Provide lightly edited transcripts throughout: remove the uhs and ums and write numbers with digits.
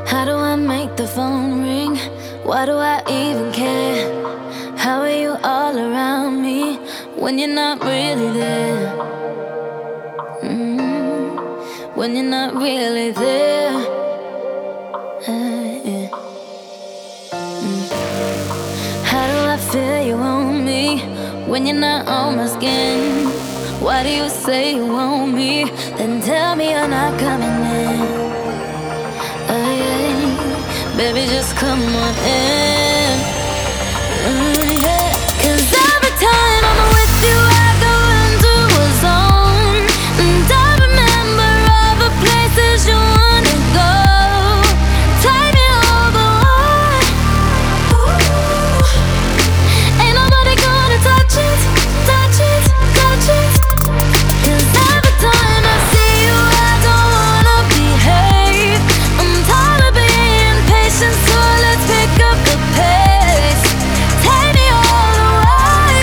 How do I make the phone ring? Why do I even care? How are you all around me when you're not really there? When you're not really there. Yeah. How do I feel you on me when you're not on my skin? Why do you say you want me, then tell me you're not coming in? Yeah. Baby, just come on in. Yeah. 'Cause every time I'm with you, I go into a zone, and I remember all the places you wanna go. Take me all the way. Ooh. Ain't nobody gonna touch it, touch it, touch it. 'Cause every time I see you, I don't wanna behave. I'm tired of being patient, so let's pick up the pace. Take me all the way.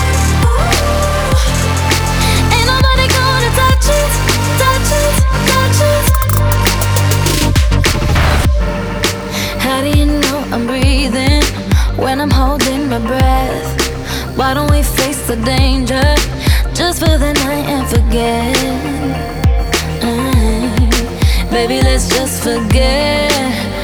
Ooh. Ain't nobody gonna touch it, touch it, touch it. How do you know I'm breathing when I'm holding my breath? Why don't we face the danger just for the night and forget? Baby, let's just forget.